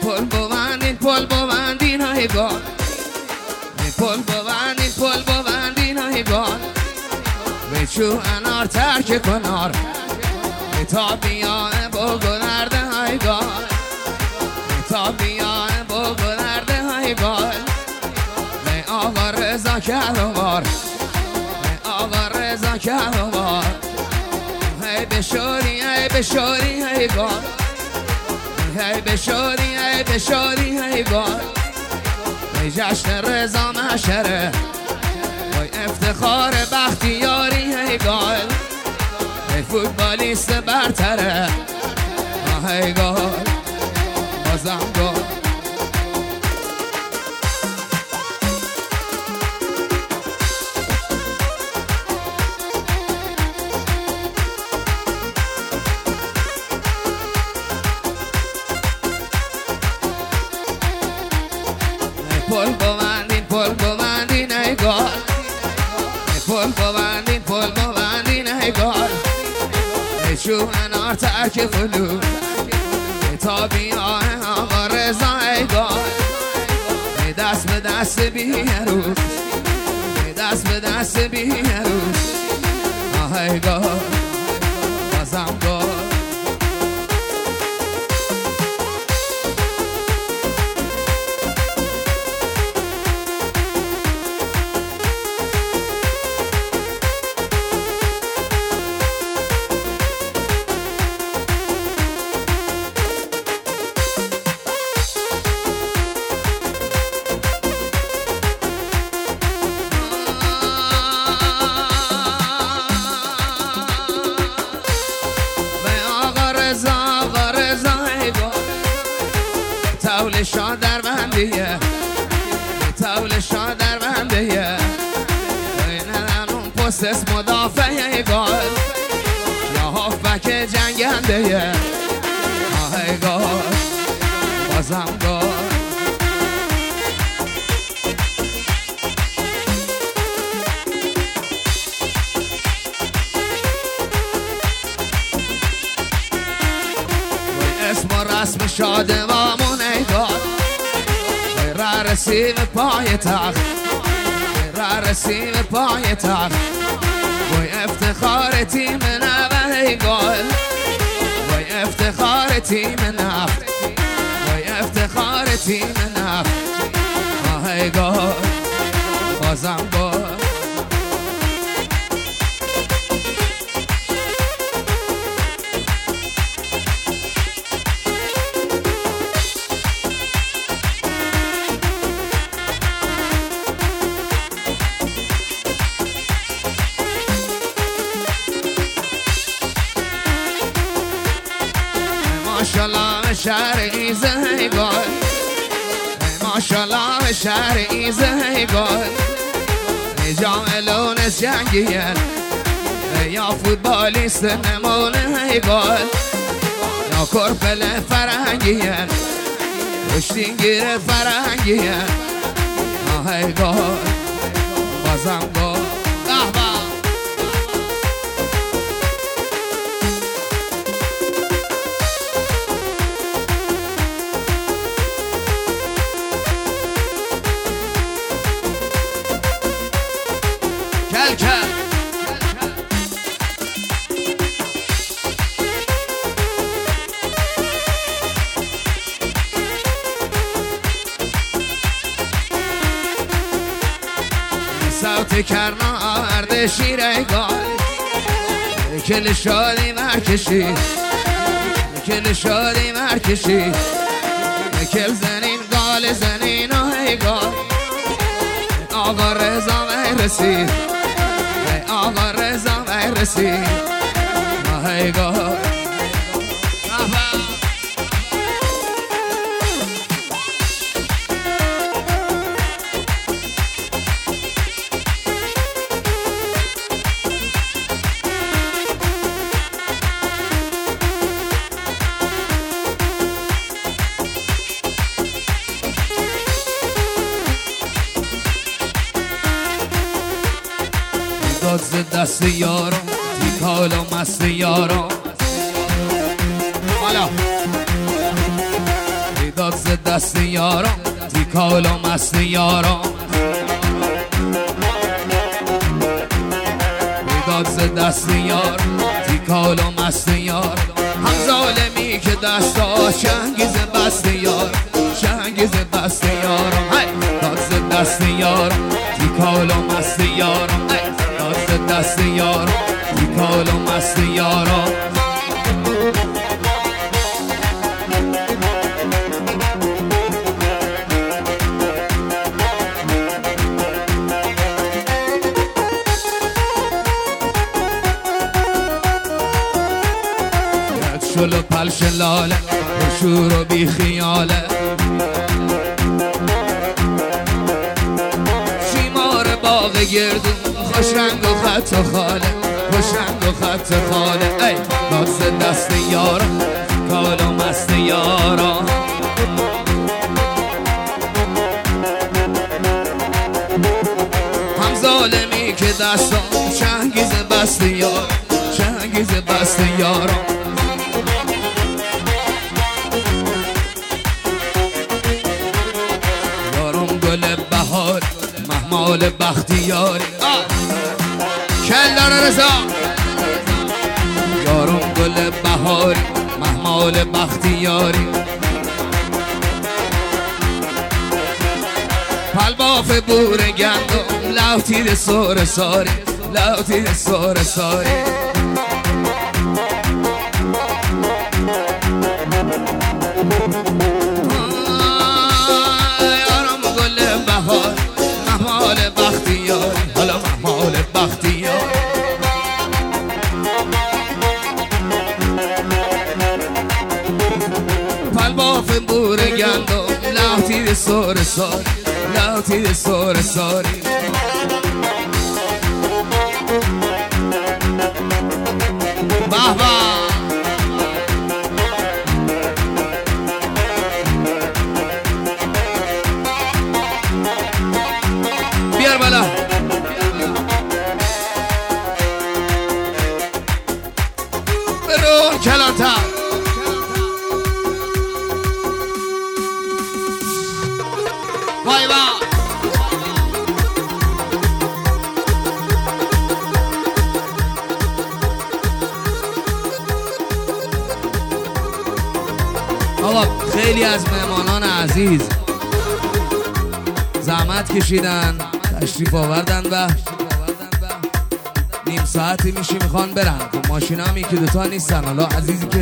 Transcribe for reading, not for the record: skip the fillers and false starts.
پل ببندین های گل پل ببندین های گل بچو انار ترک کنار تا بیاه بگنرده های گل تا بیاه بگنرده های گل به آقا رضا کهوار به آقا رضا کهوار هی بشوری هی بشوری هی گل هی بشوری هی بشوری هی گل ای جشن رضا محشره وای افتخار بختیاری هی گل ای فوتبالیست برتره هی گل بازم گل پل ببندین ای گل پل ببندین ای گل ای چو انار ترک فلو تا بیاه آقا رضا ای گل ای دست به دست بیروز ای دست به دست بیروز ای گل بازم گل تولشان در بندیه تولشان در بندیه این اون پست اسم مدافعه گل یا هافبک جنگنده آه گل بازم گل اسم و رسم شادمامون ای گل رسیم پای تخت رسیم پای تخت وای افتخار تیم نوه ای گل وای افتخار تیم نفت وای افتخار تیم نفت ای گل بازم گل ماشالله شهر ایزه ای گل ماشالله شهر ایزه ای گل ای جاملونس جنگیه یا فوتبالیست نمونه ای گل یا کرپل فرنگیه کشتینگیر فرنگیه ای گل بازم گل صوت کرنا ارد شیره گل کل شادی مرکشی کل شادی مرکشی کل زنین گال زنین ای گل آقا رضا میرسی آقا رضا میرسی ای گل داد دست یارم تیکال و مست یارم حالا داد دست یارم تیکال و مست یارم بیداد ز دست یار تیکال و مست یار هم ظالمی که دستا شنگیز بست یار شنگیز بست یارم داد ز دست یارم تیکال و مست یارم داد ز دست یارم تیکال و مست یارم شلو پلش لاله شور و بی خیاله شیمار باغ گردون خوش رنگ و خط و خاله خوش رنگ و خط خاله ای داد دست یارم کال و مست یارم هم ظالمی که دستم چنگیز بست یار چنگیز بست یارم گل بهار محمال بختیاری کلدار رضا یارم گل بهار محمال بختیاری پلباف بور گندم لوتید سور ساری لوتید سور ساری محمال بختیاری حالا محمال بختیاری پلباف بور گندم لوتید سور ساری لوتید سور ساری بابا بیار بالا برو کلانتر وای وای آقا خیلی از مهمانان عزیز زحمت کشیدن تشریف آوردن و نیم ساعتی میشه میخوان برن. خب ماشینا هم یکی دوتا نیستن. حالا عزیزی که